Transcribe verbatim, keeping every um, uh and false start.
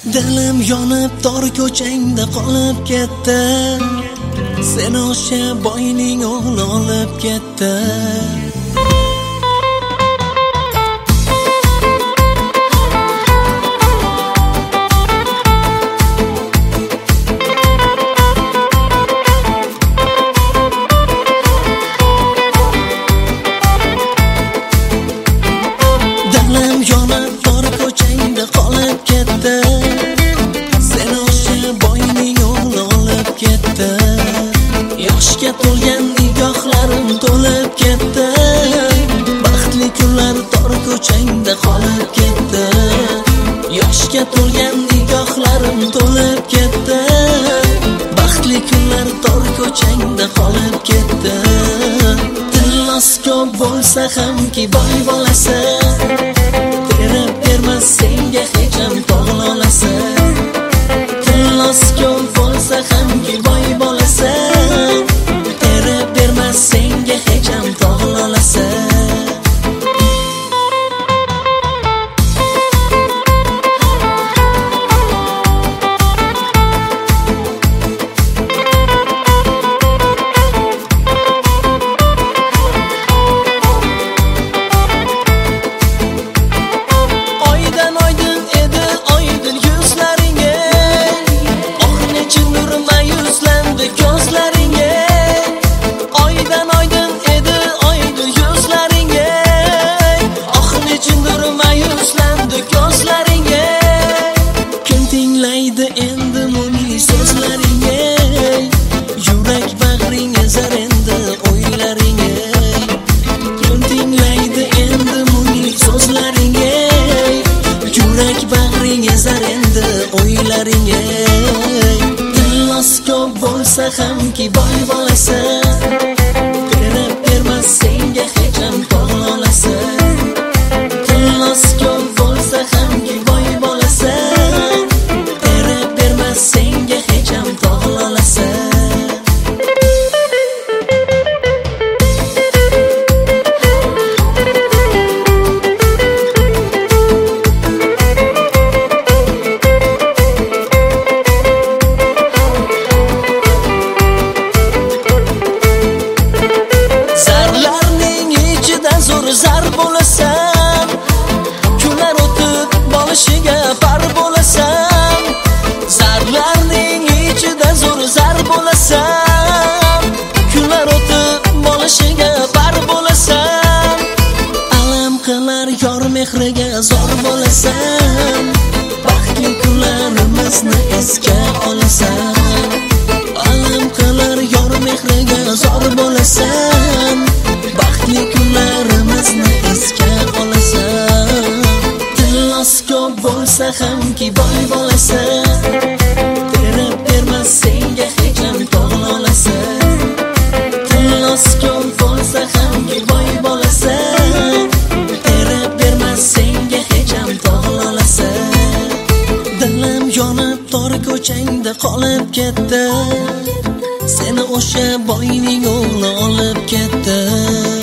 Dilim yonib tor ko'changda qolib ketdi. Seni o'sha boyning o'g'li olib ketdi. Dilim yonib tor ko'changda qolib ketdi. Seni o'sha boyning o'g'li olib ketdi. Yoshga to'lgan nigohlarim to'lib ketdi. Baxtli kunlar tor ko'changda qolib ketdi. Yoshga to'lgan nigohlarim to'lib ketdi. Baxtli kunlar tor ko'changda qolib ketdi. Tillos ko'p bo'lsa hamki boy bolasi, terib bermas senga hech ham tog'lolasi. Tillos ko'p bo'lsa hamki boy bolasi, terib bermas senga hech ham tog'lolasi. Tillos ko'p bo'lsa hamki boy bolasi, terib bermas senga hech ham tog'lolasi. Tillos ko'p bo'lsa hamki boy bolasi, terib bermas senga hech ham tog'lolasi. Zar bo'lasan, kunlar o'tib bolishiga par bo'lasan. Zarlarning ichida zo'r zar bo'lasan, kunlar o'tib bolishiga par bo'lasan. Alam qilar yor mehriga zor bo'lasan, baxtli kunlarimizni esga olasan. Alam qilar yor mehriga zor bo'lasan, baxtli kunlarimizni esga olasan. Tillos ko'p bo'lsa hamki boy bolasi, terib bermas senga hech ham tog'lolasi. Tillos ko'p bo'lsa hamki boy bolasi, terib bermas senga hech ham tog'lolasi. Dilim yonib tor ko'changda qolib ketdi. Seni o'sha boyning o'g'li olib ketdi.